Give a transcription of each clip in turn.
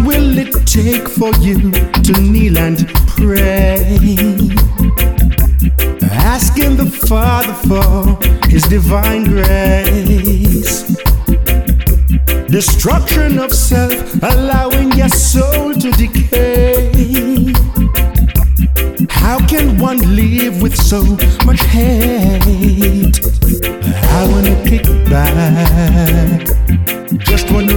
will it take for you to kneel and pray? Asking the Father for His divine grace. Destruction of self, allowing your soul to decay. How can one live with so much hate? I wanna kick back, just wanna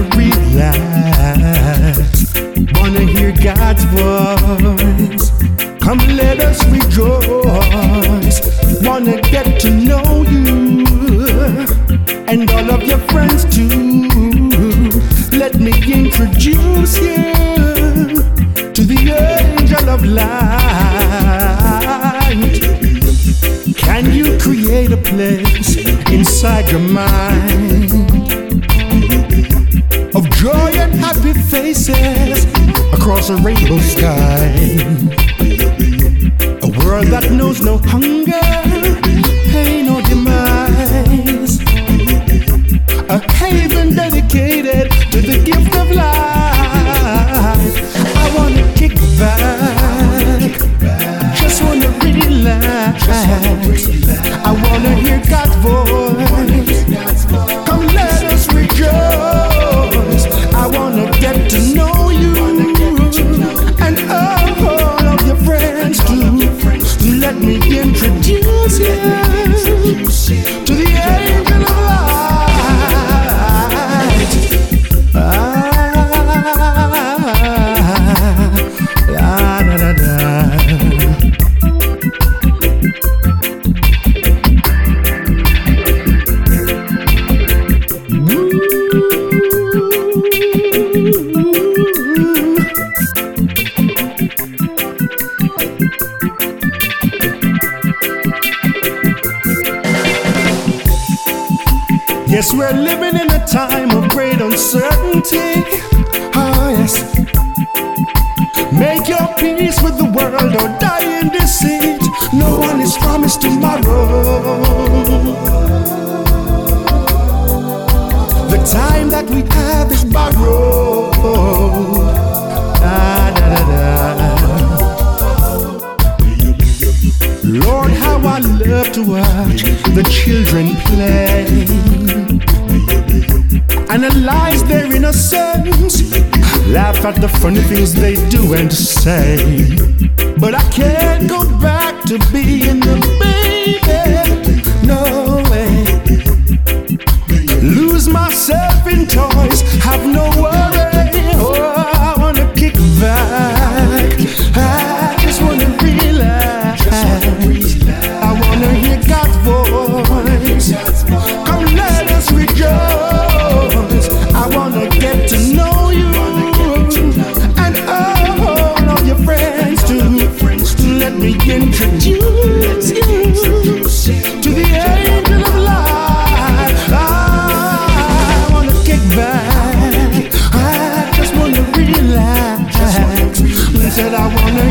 relax, wanna hear God's voice. Come let us rejoice, wanna get to know you and all of your friends too. Let me introduce you to the angel of light. Can you create a place inside your mind of joy and happy faces across a rainbow sky? A world that knows no hunger, pain or demise. A haven dedicated to the gift of life. I wanna kick back, just wanna relax. I wanna hear God's voice. Come let us rejoice. I wanna get to know you and all of your friends too. Let me introduce you to the angel of light. Yes, we're living in a time of great uncertainty. Oh yes. Make your peace with the world or die in deceit. No one is promised tomorrow. The time that we have is borrowed. Da, da, da, da. Lord, how I love to watch the children play, analyze their innocence, laugh at the funny things they do and say. But I can't go back to being a baby, no way. Lose myself in toys, have no worry. Oh, I wanna kick back, I just wanna relax. I wanna hear God's voice. Come let us rejoice. I wanna get to know you and all of your friends too. Let me introduce you to the angel of light. I wanna kick back, I just wanna relax. Said I wanna